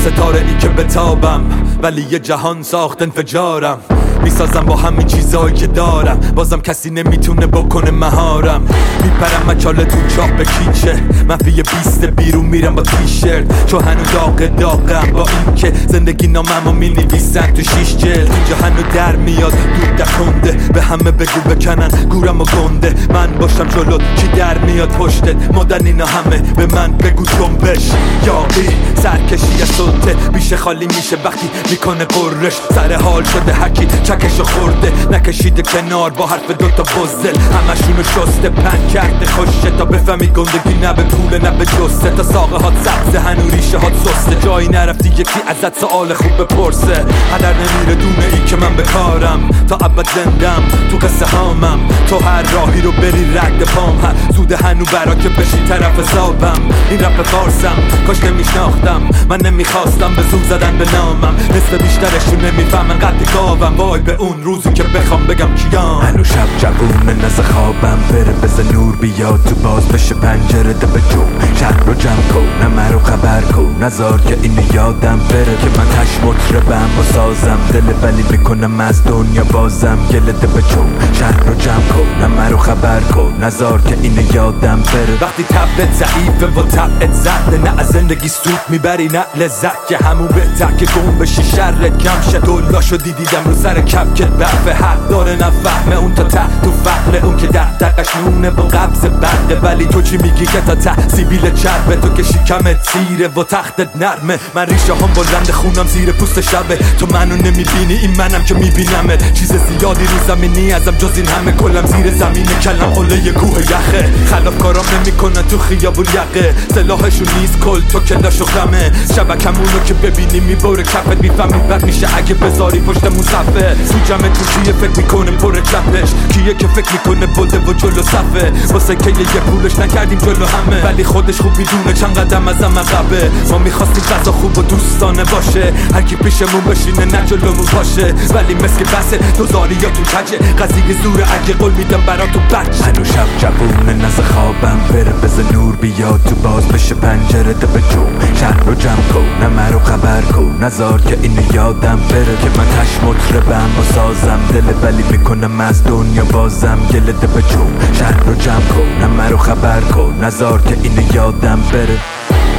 ستاره ای که بتابم، ولی یه جهان ساخت انفجارم. میسازم با همین چیزایی که دارم، بازم کسی نمیتونه بکنه مهارم. میپرم مچاله تو چاپ کیچه، منفی 20 بیرون میرم با تیشرت، چون هنو داغم با این که زندگی ناممو مینویسن تو 6 جلد. اینجا هنو در میاد دود دکنده، به همه بگو بکنن گورم و گنده. من باشم جلوت چی در میاد پشتت، مدن اینا همه به من بگو جنبش. یاقی سرکشی سلطه بیشه خالی میشه وقتی میکنه قررش. سر حال شده هرکی چکشو خورده، نکشیده کنار با حرف دوتا بزدل. همشونو شسته پن کرده خوشه، تا بفهمی گندگی نه به پول نه به جسته. تا ساقه هات سبزه هنو ریشه هات سسته، جایی نرفتی یکی ازت سوال خوب بپرسه. هدر نمیره دونه ای که من بکارم، تا ابد زندم تو قصه هامم. تو هر راهی رو بری رد پام، زوده هنو برا که بشی طرف حسابم. این رپ فارسم کاش نمیشناختم، من نمیخواستم به زور زدن به نامم. نصف بیشترشون نمیفهمن قد گاوم، وای به اون روزی که بخوام بگم کیام. هنو شب جوونه نز خوابم بره، بزن نور بیاد تو باز بشه پنجره ده به جون. شهر رو جمع کن نه رو خبر کن، نزار که اینو یادم بره که من هش مطربم و سازم. دل ولی میکنم از دنیا بازم گله ده به جون. شهر رو جمع کن نه رو خبر کن، نزار که اینو یادم بره. وقتی طبعت ضعیفه و طبعت زده، نه از زندگی سود میبری نه لذت، که همون بهتر که گم بشی شرت کم شه. دلاشو دیدم رو سر کپکت برفه، حق داره نفهمه اون تا ته تو فقره. اون که دقش نونه با قبض برقه، ولی تو چی میگی که تا ته سیبیل چربه. تو که شکمت تیره و تختت نرمه، من ریشه هم بلند خونم زیر پوست شبه. تو منو نمیبینی این منم که میبینمت، چیز زیادی رو زمینی ازم جز این همه. کلم زیر زمین کلم قله کوه یخه، خلاف کارام نمیکنن تو خیابون یقه. سلاحشون نیست کل تو کلاشو خمه، شبکمونو که ببینی میبره کفت. میفهمی بد میشه اگه بذاری پشت مصفه. تو جمع تو کیه فکر میکنه پر چپش، کیه که فکر میکنه بوده و جلو صفه. واسه که یه پولش نکردیم جلو همه، ولی خودش خوب میدونه چند قدم از هم عقبه. ما میخواستیم غذا خوب و دوستانه باشه، هر کی پیشمون بشینه نه جلومون باشه. ولی مثل بسه دوزاری یا تو کجه، قضیه زوره اگه قول میدم برا تو بچه. هنو شب جوونه نز خوابم بره، بزن نور بیاد تو باز بشه پنجره ده به جون. شهر رو جمع کن نه رو خبر کن، نزار که اینو یادم بره که من هش مطربم و سازم. دل ولی میکنم از دنیا بازم گله ده به جون. شهر رو جمع کن نه رو خبر کن، نزار که اینو یادم بره.